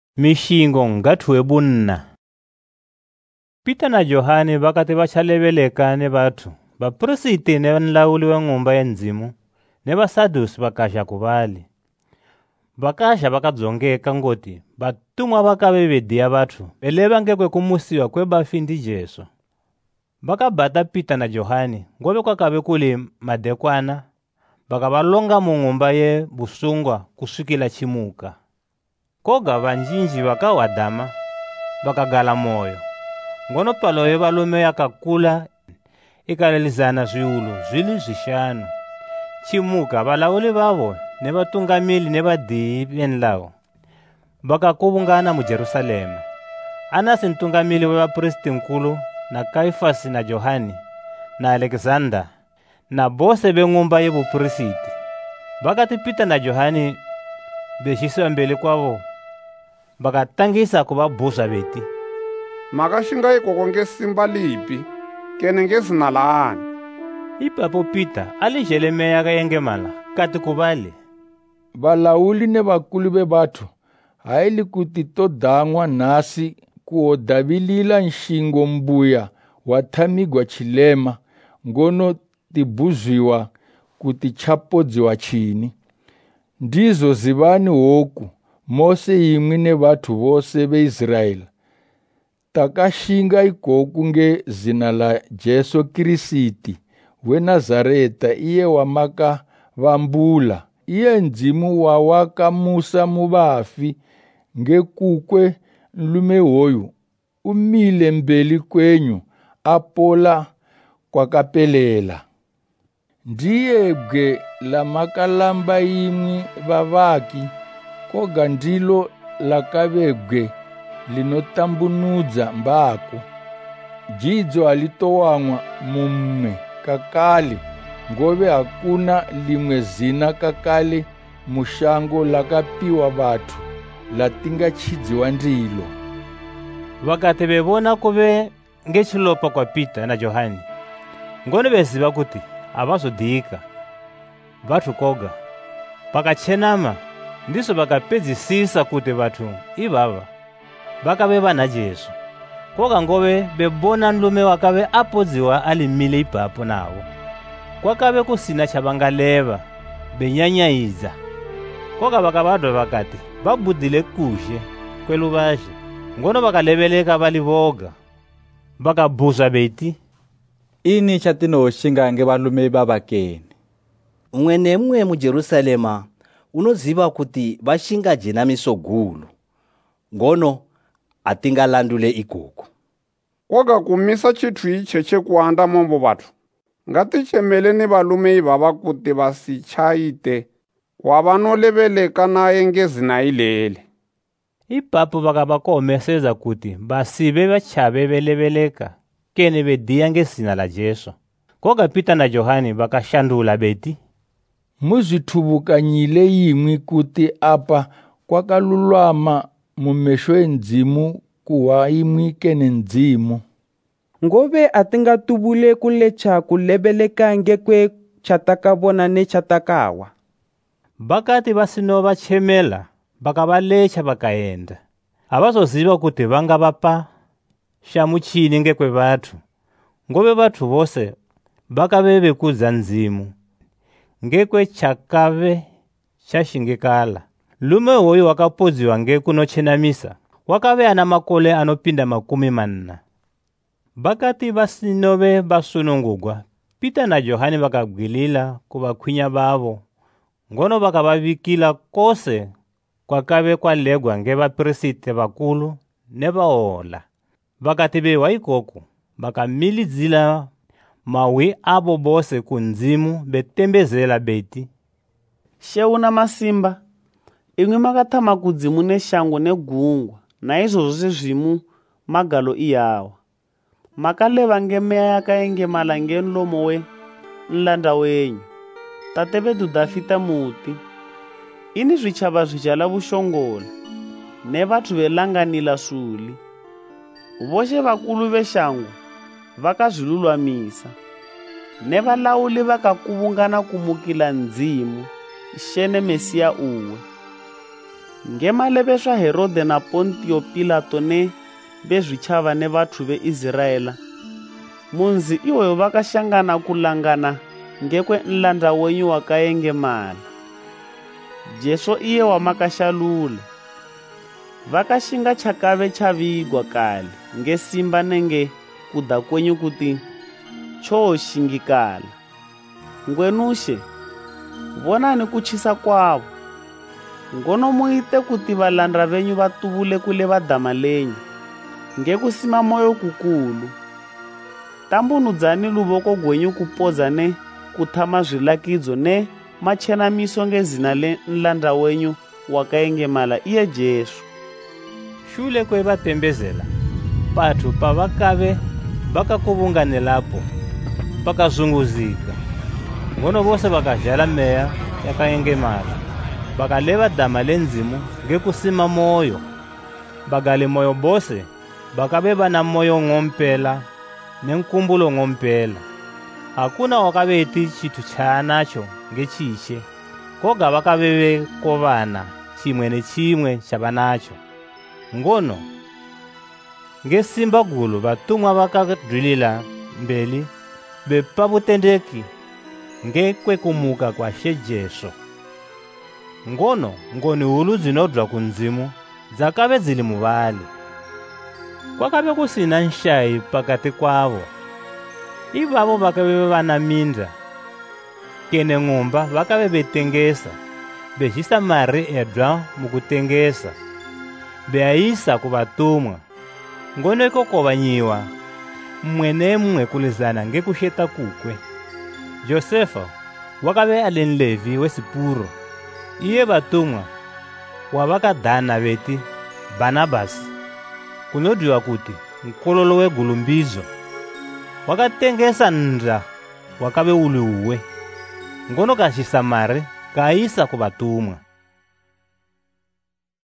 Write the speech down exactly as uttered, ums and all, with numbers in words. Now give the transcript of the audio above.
mishingo ngathuwe bunna. Pita na Johani vakati vachaleveleka ne vathu, vaprofeti ne nlawuli wa ng'umba ya ndzimu ne vasadusi vakasha kuvali. Vakasha vakadzongeka ngoti vatumwa vakave vediya vathu beleva ngekwe kumusiwa kwe bafi ndi Jesu. Vakabata Pita na Johani ngove kwakave kuli madekwana, vakavalonga mu ng'umba ye busungwa kusukila chimuka. Koga vanjinji vakawadama vakagala moyo, ngono palo ye valume yakakula ikalelizana zwiulu zwili zishanu. Chimuka valauli vavo ne vatungamili ne vadiyi venlawo vakakuvungana mu Jerusalema. Anasi ntungamili wa vapristi nkulu na Kaifasi na Johani na Alexander na bose beng'umba ye bupristi vakati Pita na Johani bexisiwa mbele kwavo, vakatangisa kuvabuza beti, makashinga ikoko ngesimba lipi kene ngezina laani? Ipapo Pita alijelemeya kayengemala kati kuvali, valauli ne vakulu be vathu haili kuti todang'wa nasi kuodavilila nshingo mbuya wathamigwa chilema, ngono tibuzwiwa kuti chapodziwa chini. Ndizo zivani hoku Mose imwi ne vathu vose be Israeli takashinga ikoku nge zina la Jesu Krisiti we Nazareta, iye wamaka vambula, iye ndzimu wawaka Musa muvafi, ngekukwe nlume hoyu umile mbeli kwenyu apola kwakapelela. Ndiye bwe la makalamba imwi vavaki, koga ndilo lakavebwe linotambunudza mbako. Jidzo alitowamwa mumme kakali, ngove hakuna limwe zina kakali mushango lakapiwa vathu latingachidziwa ndilo. Vakati bevona kuve ngechilopa kwa Pita na Johani, ngono beziva kuti avazodika vathu koga, pakachenama ndiso vakapedzisisa kuti vathu ivava vakave vana Jesu. Koga ngove bebona nlume wakave apodziwa alimile ipapo nawo, kwakave kusina chavangaleva benyanyayiza. Koga vakavadwa vakati vabudile kushe kweluvazhe, ngono vakaleveleka valivoga vakabuza beti, ini chatinooshinga nge valume vavakeni? Umwe nemwe mu Jerusalema unoziva kuti vashinga jenamiso gulu, ngono atingalandule ikuku. Koga kumisa chithu iche chekuanda mombo vathu, ngatichemele ni valume ivava kuti vasichaite wavanoleveleka naye ngezina ilele. Ipapo vakavakomeseza kuti basive vachave veleveleka kene vediya ngezina la Jesu. Koga Pita na Johani vakashandula beti, muzithubukanyile imwi kuti apa kwakalulwama mumesho endzimu kuwa imwi kene ndzimu. Ngove atingatubule kulecha kulebeleka ngekwe chatakavona ne chatakawa. Vakati vasino vachemela vakavalecha vakaenda, avazoziva kuti vangavapa shamuchini ngekwe vathu, ngove vathu vose vakave vekudza ndzimu ngekwe chakave chashingikala. Lume hoyu wakapodziwa ngekunochenamisa wakave ana makole anopinda makumi manna. Vakati vasinove vasunungugwa, Pita na Johani vakagwilila kuvakhwinya vavo, ngono vakavavikila kose kwakave kwalegwa nge vapristi vakulu ne vaola. Vakati bewa ikoku vakamilidzila mawi abo bose kundzimu betembezela beti, sheuna masimba imwe makathama kudzimu ne shango ne gungwa, na izo zose zvimu magalo iyawa makaleva ngemeya yakayengemala ngenlomo we nlanda wenyu tate vedu Dafita muti. Ini zvichava zvichala vushongola ne vathu velanganila suli, voshe vakulu veshango vakazvilulwamisa ne valauli vakakuvungana kumukila ndzimu shene Mesiya uwe. ngemale beswa Herode na Pontio Pilato ne bezwichava ne vathu be-Israyela munzi iwoyo vakashangana kulangana ngekwe nlanda wenyu wakayengemala. Jesu iye wamakashalula vakashinga chakave chavigwa kale ngesimba nenge kuda kwenyu kuti chooshingikala. Ngwenushe vonani kuchisa kwavo, ngono muite kuti valanda venyu vatuvule kule vadama lenyu ngekusima moyo kukulu. Tambunudzani luvoko gwenyu kupoza ne kuthama zvilakidzo ne machenamiso ngezina le nlanda wenyu wakayengemala iye Jesu. Shule kwe vatembezela pathu pavakave vakakuvunganelapo pakazunguzika, ngono vose vakazhala meya yakayengemala vakaleva dama lenzimu ngekusima moyo. Bagale moyo bose bakave vana moyo ng'ompela nenkumbulo ng'ompela. Hakuna wakaveti chitu chanacho ngechishe, koga vakaveve kovana chimwe nechimwe chavanacho. Ngono ngesimba gulu vatumwa vakadwilila mbeli bepavutendeki ngekwekumuka kwa she Jesu. Ngono ngoni hulu zinodwa kunzimu dzakave zili muvali. Kwakave kusina nshayi pakati kwavo. Ivavo vakave vana minda kene ng'umba vakave betengesa bejisa mari edwa mukutengesa beayisa kuvatumwa. Ngono ikokovanyiwa mmwe nemwe kulizana ngekusheta kukwe. Josefa wakave ali nlevi wesipuro, iye vatumwa wavakadhana veti Barnabasi kunodiwa kuti nkololo wegulumbizo. Wakatengesa ndra wakave uli uwe, ngono kashisa mari kaisa kuvatumwa.